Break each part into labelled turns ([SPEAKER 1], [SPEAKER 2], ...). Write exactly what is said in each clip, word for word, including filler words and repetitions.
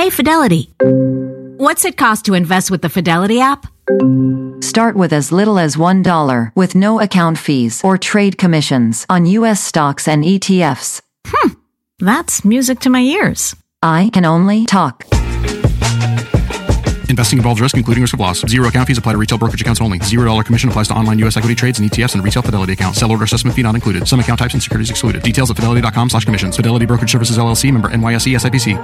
[SPEAKER 1] Hey, Fidelity. What's it cost to invest with the Fidelity app?
[SPEAKER 2] Start with as little as one dollar with no account fees or trade commissions on U S stocks and E T Fs.
[SPEAKER 1] Hmm, that's music to my ears.
[SPEAKER 2] I can only talk.
[SPEAKER 3] Investing involves risk, including risk of loss. Zero account fees apply to retail brokerage accounts only. Zero dollar commission applies to online U S equity trades and E T Fs and retail Fidelity accounts. Sell order assessment fee not included. Some account types and securities excluded. Details at fidelity.com slash commissions. Fidelity Brokerage Services, L L C, member N Y S E S I P C.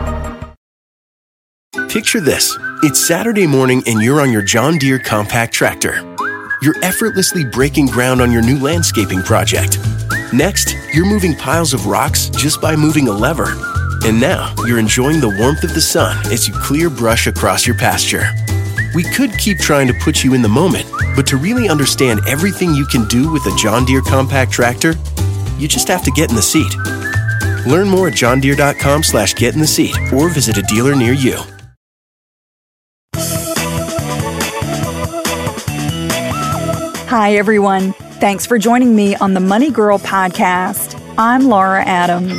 [SPEAKER 4] Picture this. It's Saturday morning and you're on your John Deere compact tractor. You're effortlessly breaking ground on your new landscaping project. Next, you're moving piles of rocks just by moving a lever. And now, you're enjoying the warmth of the sun as you clear brush across your pasture. We could keep trying to put you in the moment, but to really understand everything you can do with a John Deere compact tractor, you just have to get in the seat. Learn more at johndeere.com slash get in the seat or visit a dealer near you.
[SPEAKER 5] Hi, everyone. Thanks for joining me on the Money Girl podcast. I'm Laura Adams.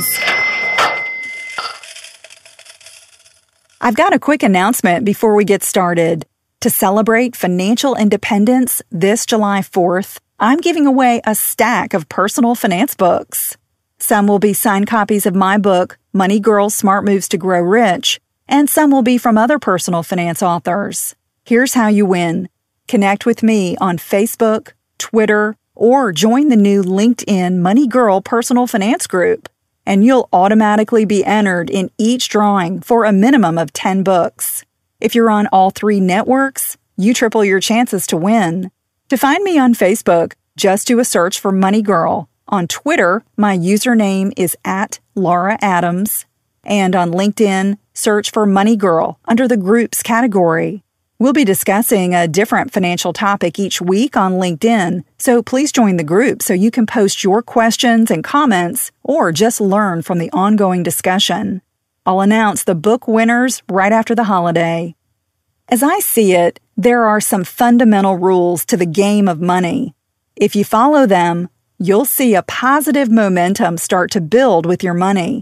[SPEAKER 5] I've got a quick announcement before we get started. To celebrate financial independence this July fourth, I'm giving away a stack of personal finance books. Some will be signed copies of my book, Money Girl: Smart Moves to Grow Rich, and some will be from other personal finance authors. Here's how you win. Connect with me on Facebook, Twitter, or join the new LinkedIn Money Girl Personal Finance Group, and you'll automatically be entered in each drawing for a minimum of ten books. If you're on all three networks, you triple your chances to win. To find me on Facebook, just do a search for Money Girl. On Twitter, my username is at Laura Adams, and on LinkedIn, search for Money Girl under the Groups category. We'll be discussing a different financial topic each week on LinkedIn, so please join the group so you can post your questions and comments or just learn from the ongoing discussion. I'll announce the book winners right after the holiday. As I see it, there are some fundamental rules to the game of money. If you follow them, you'll see a positive momentum start to build with your money.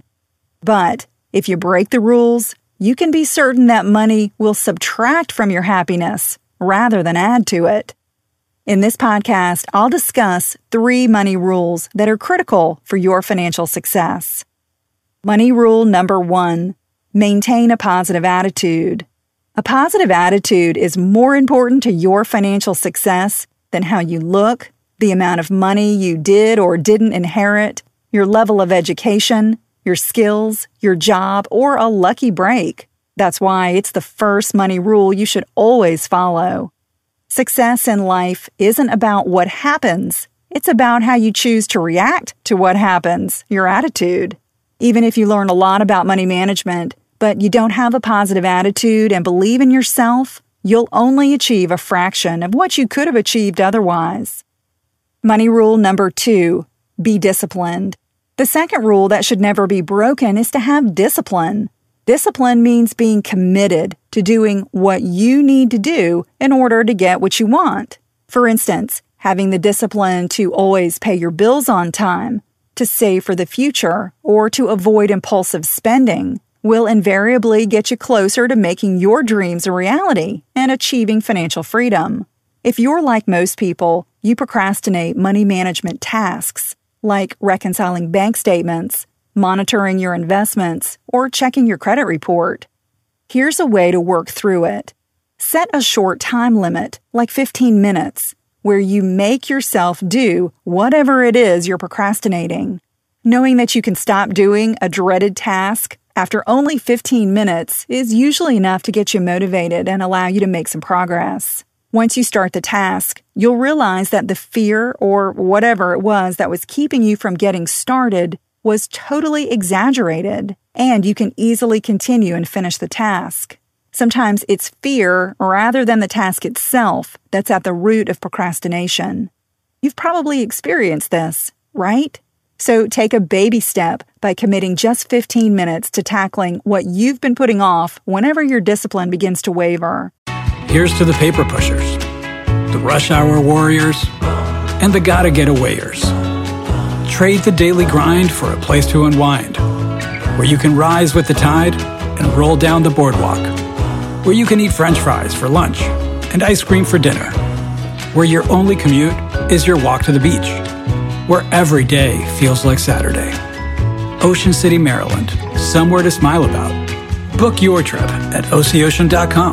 [SPEAKER 5] But if you break the rules, you can be certain that money will subtract from your happiness rather than add to it. In this podcast, I'll discuss three money rules that are critical for your financial success. Money rule number one, maintain a positive attitude. A positive attitude is more important to your financial success than how you look, the amount of money you did or didn't inherit, your level of education, your skills, your job, or a lucky break. That's why it's the first money rule you should always follow. Success in life isn't about what happens. It's about how you choose to react to what happens, your attitude. Even if you learn a lot about money management, but you don't have a positive attitude and believe in yourself, you'll only achieve a fraction of what you could have achieved otherwise. Money rule number two, be disciplined. The second rule that should never be broken is to have discipline. Discipline means being committed to doing what you need to do in order to get what you want. For instance, having the discipline to always pay your bills on time, to save for the future, or to avoid impulsive spending will invariably get you closer to making your dreams a reality and achieving financial freedom. If you're like most people, you procrastinate money management tasks, like reconciling bank statements, monitoring your investments, or checking your credit report. Here's a way to work through it. Set a short time limit, like fifteen minutes, where you make yourself do whatever it is you're procrastinating. Knowing that you can stop doing a dreaded task after only fifteen minutes is usually enough to get you motivated and allow you to make some progress. Once you start the task, you'll realize that the fear or whatever it was that was keeping you from getting started was totally exaggerated, and you can easily continue and finish the task. Sometimes it's fear rather than the task itself that's at the root of procrastination. You've probably experienced this, right? So take a baby step by committing just fifteen minutes to tackling what you've been putting off whenever your discipline begins to waver.
[SPEAKER 6] Here's to the paper pushers, the rush hour warriors, and the gotta-get-awayers. Trade the daily grind for a place to unwind, where you can rise with the tide and roll down the boardwalk, where you can eat French fries for lunch and ice cream for dinner, where your only commute is your walk to the beach, where every day feels like Saturday. Ocean City, Maryland, somewhere to smile about. Book your trip at O C ocean dot com.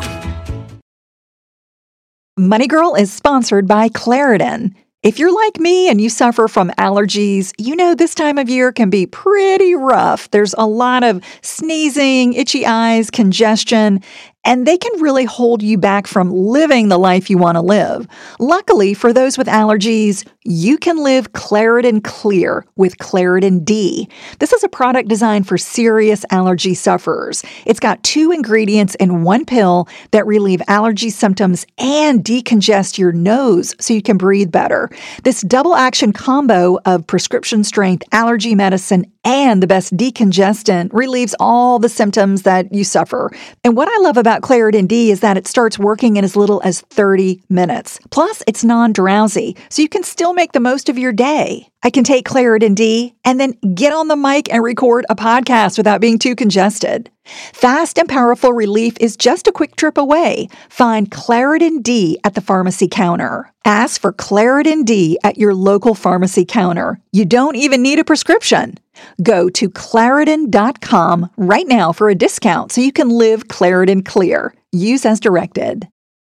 [SPEAKER 5] Money Girl is sponsored by Claritin. If you're like me and you suffer from allergies, you know this time of year can be pretty rough. There's a lot of sneezing, itchy eyes, congestion, and they can really hold you back from living the life you want to live. Luckily, for those with allergies, you can live Claritin Clear with Claritin D. This is a product designed for serious allergy sufferers. It's got two ingredients in one pill that relieve allergy symptoms and decongest your nose so you can breathe better. This double-action combo of prescription-strength allergy medicine and the best decongestant relieves all the symptoms that you suffer. And what I love about Claritin D is that it starts working in as little as thirty minutes. Plus, it's non-drowsy, so you can still make the most of your day. I can take Claritin D and then get on the mic and record a podcast without being too congested. Fast and powerful relief is just a quick trip away. Find Claritin D at the pharmacy counter. Ask for Claritin D at your local pharmacy counter. You don't even need a prescription. Go to Claritin dot com right now for a discount so you can live Claritin Clear. Use as directed.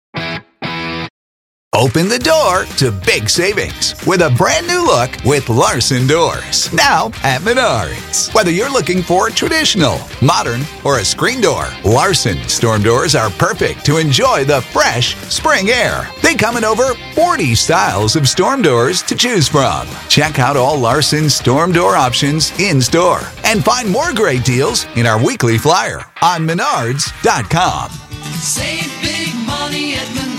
[SPEAKER 7] Open the door to big savings with a brand new look with Larson Doors. Now at Menards. Whether you're looking for traditional, modern, or a screen door, Larson storm doors are perfect to enjoy the fresh spring air. They come in over forty styles of storm doors to choose from. Check out all Larson storm door options in store and find more great deals in our weekly flyer on Menards dot com.
[SPEAKER 8] Save big money at Menards.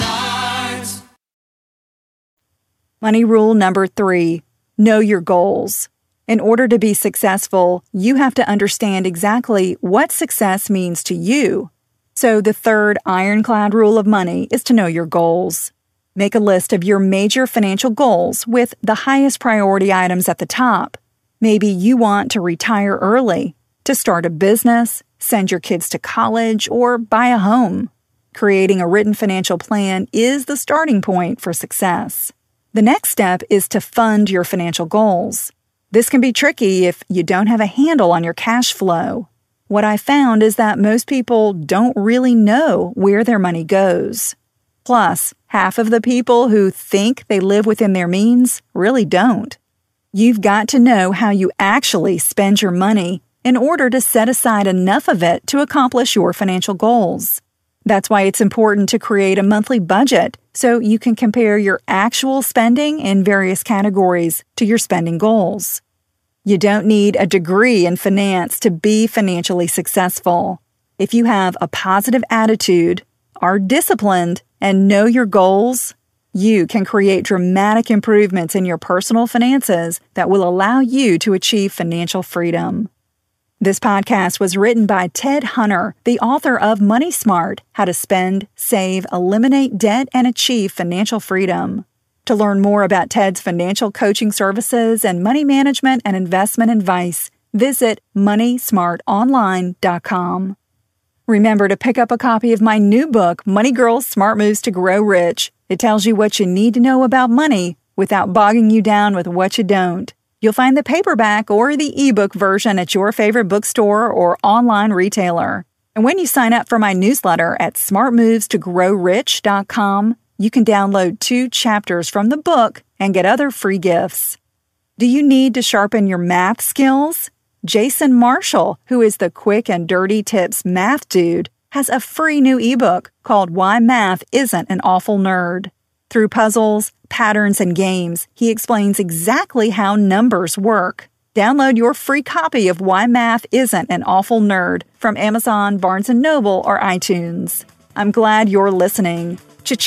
[SPEAKER 5] Money rule number three, know your goals. In order to be successful, you have to understand exactly what success means to you. So the third ironclad rule of money is to know your goals. Make a list of your major financial goals with the highest priority items at the top. Maybe you want to retire early, to start a business, send your kids to college, or buy a home. Creating a written financial plan is the starting point for success. The next step is to fund your financial goals. This can be tricky if you don't have a handle on your cash flow. What I found is that most people don't really know where their money goes. Plus, half of the people who think they live within their means really don't. You've got to know how you actually spend your money in order to set aside enough of it to accomplish your financial goals. That's why it's important to create a monthly budget so you can compare your actual spending in various categories to your spending goals. You don't need a degree in finance to be financially successful. If you have a positive attitude, are disciplined, and know your goals, you can create dramatic improvements in your personal finances that will allow you to achieve financial freedom. This podcast was written by Ted Hunter, the author of Money Smart: How to Spend, Save, Eliminate Debt, and Achieve Financial Freedom. To learn more about Ted's financial coaching services and money management and investment advice, visit money smart online dot com. Remember to pick up a copy of my new book, Money Girls: Smart Moves to Grow Rich. It tells you what you need to know about money without bogging you down with what you don't. You'll find the paperback or the ebook version at your favorite bookstore or online retailer. And when you sign up for my newsletter at smart moves to grow rich dot com, you can download two chapters from the book and get other free gifts. Do you need to sharpen your math skills? Jason Marshall, who is the Quick and Dirty Tips math dude, has a free new ebook called Why Math Isn't an Awful Nerd. Through puzzles, patterns, and games, he explains exactly how numbers work. Download your free copy of Why Math Isn't an Awful Nerd from Amazon, Barnes and Noble, or iTunes. I'm glad you're listening.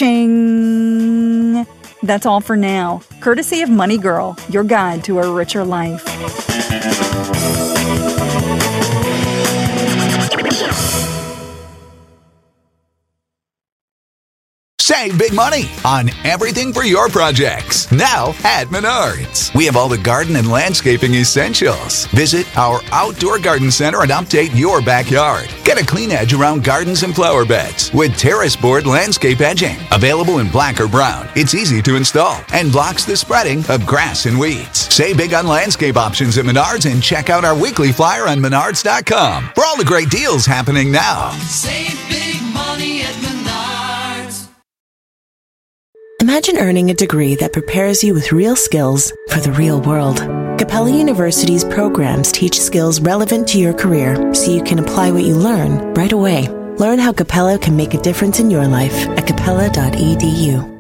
[SPEAKER 5] Cha-ching! That's all for now. Courtesy of Money Girl, your guide to a richer life.
[SPEAKER 7] Save big money on everything for your projects. Now at Menards. We have all the garden and landscaping essentials. Visit our outdoor garden center and update your backyard. Get a clean edge around gardens and flower beds with terrace board landscape edging. Available in black or brown. It's easy to install and blocks the spreading of grass and weeds. Save big on landscape options at Menards and check out our weekly flyer on menards dot com for all the great deals happening now.
[SPEAKER 8] Save big money at Menards.
[SPEAKER 9] Imagine earning a degree that prepares you with real skills for the real world. Capella University's programs teach skills relevant to your career so you can apply what you learn right away. Learn how Capella can make a difference in your life at capella dot e d u.